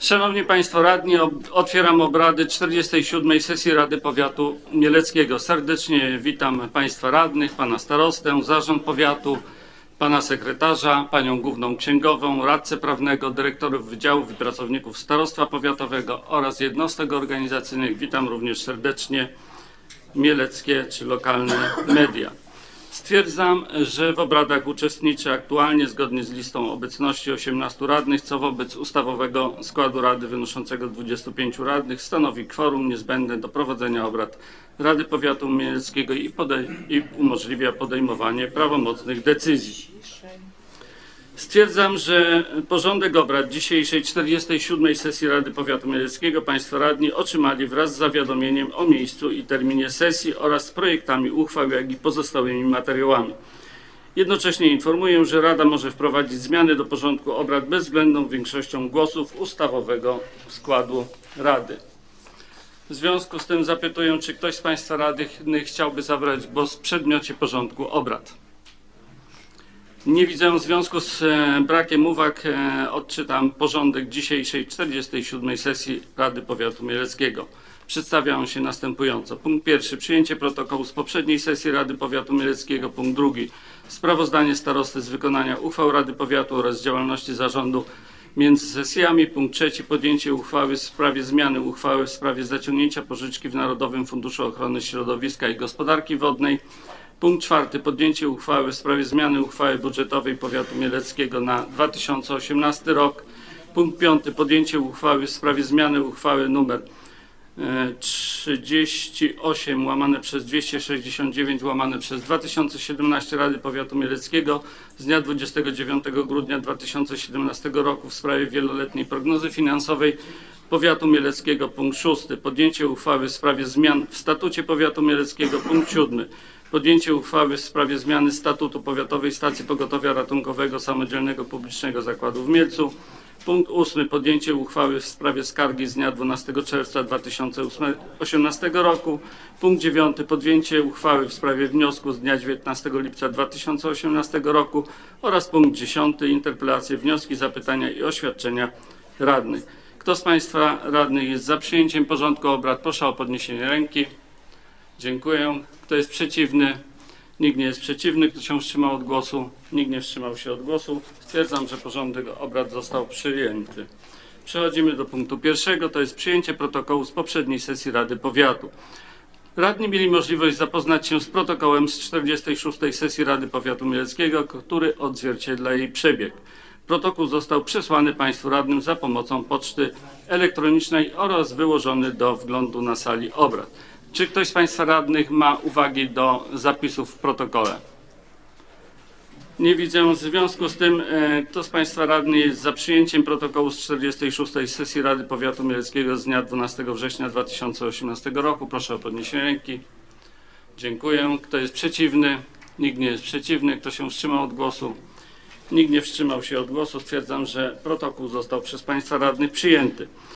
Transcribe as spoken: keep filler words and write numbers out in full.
Szanowni Państwo Radni, otwieram obrady czterdziestej siódmej sesji Rady Powiatu Mieleckiego. Serdecznie witam Państwa radnych, Pana starostę, zarząd powiatu, Pana sekretarza, Panią główną księgową, radcę prawnego, dyrektorów wydziałów i pracowników starostwa powiatowego oraz jednostek organizacyjnych. Witam również serdecznie mieleckie czy lokalne media. Stwierdzam, że w obradach uczestniczy aktualnie zgodnie z listą obecności osiemnastu radnych, co wobec ustawowego składu Rady wynoszącego dwudziestu pięciu radnych stanowi kworum niezbędne do prowadzenia obrad Rady Powiatu Mieleckiego i, i umożliwia podejmowanie prawomocnych decyzji. Stwierdzam, że porządek obrad dzisiejszej czterdziestej siódmej sesji Rady Powiatu Mieleckiego Państwo radni otrzymali wraz z zawiadomieniem o miejscu i terminie sesji oraz z projektami uchwał, jak i pozostałymi materiałami. Jednocześnie informuję, że Rada może wprowadzić zmiany do porządku obrad bezwzględną większością głosów ustawowego składu Rady. W związku z tym zapytuję, czy ktoś z Państwa radnych chciałby zabrać głos w przedmiocie porządku obrad. Nie widzę. W związku z brakiem uwag odczytam porządek dzisiejszej czterdziestej siódmej sesji Rady Powiatu Mieleckiego. Przedstawiają się następująco. Punkt pierwszy. Przyjęcie protokołu z poprzedniej sesji Rady Powiatu Mieleckiego. Punkt drugi. Sprawozdanie starosty z wykonania uchwał Rady Powiatu oraz działalności zarządu między sesjami. Punkt trzeci. Podjęcie uchwały w sprawie zmiany uchwały w sprawie zaciągnięcia pożyczki w Narodowym Funduszu Ochrony Środowiska i Gospodarki Wodnej. Punkt czwarty. Podjęcie uchwały w sprawie zmiany uchwały budżetowej Powiatu Mieleckiego na dwa tysiące osiemnasty rok. Punkt piąty. Podjęcie uchwały w sprawie zmiany uchwały nr trzydzieści osiem łamane przez dwieście sześćdziesiąt dziewięć łamane przez dwa tysiące siedemnaście Rady Powiatu Mieleckiego z dnia dwudziestego dziewiątego grudnia dwa tysiące siedemnastego roku w sprawie wieloletniej prognozy finansowej Powiatu Mieleckiego. Punkt szósty. Podjęcie uchwały w sprawie zmian w statucie Powiatu Mieleckiego. Punkt siódmy. Podjęcie uchwały w sprawie zmiany statutu Powiatowej Stacji Pogotowia Ratunkowego Samodzielnego Publicznego Zakładu w Mielcu. Punkt ósmy. Podjęcie uchwały w sprawie skargi z dnia dwunastego czerwca dwa tysiące osiemnastego roku. Punkt dziewiąty. Podjęcie uchwały w sprawie wniosku z dnia dziewiętnastego lipca dwa tysiące osiemnastego roku oraz punkt dziesiąty. Interpelacje, wnioski, zapytania i oświadczenia radnych. Kto z Państwa radnych jest za przyjęciem porządku obrad? Proszę o podniesienie ręki. Dziękuję. Kto jest przeciwny? Nikt nie jest przeciwny. Kto się wstrzymał od głosu? Nikt nie wstrzymał się od głosu. Stwierdzam, że porządek obrad został przyjęty. Przechodzimy do punktu pierwszego. To jest przyjęcie protokołu z poprzedniej sesji Rady Powiatu. Radni mieli możliwość zapoznać się z protokołem z czterdziestej szóstej sesji Rady Powiatu Mieleckiego, który odzwierciedla jej przebieg. Protokół został przesłany Państwu radnym za pomocą poczty elektronicznej oraz wyłożony do wglądu na sali obrad. Czy ktoś z Państwa radnych ma uwagi do zapisów w protokole? Nie widzę. W związku z tym, kto z Państwa radnych jest za przyjęciem protokołu z czterdziestej szóstej sesji Rady Powiatu Mieleckiego z dnia dwunastego września dwa tysiące osiemnastego roku? Proszę o podniesienie ręki. Dziękuję. Kto jest przeciwny? Nikt nie jest przeciwny. Kto się wstrzymał od głosu? Nikt nie wstrzymał się od głosu. Stwierdzam, że protokół został przez Państwa radnych przyjęty.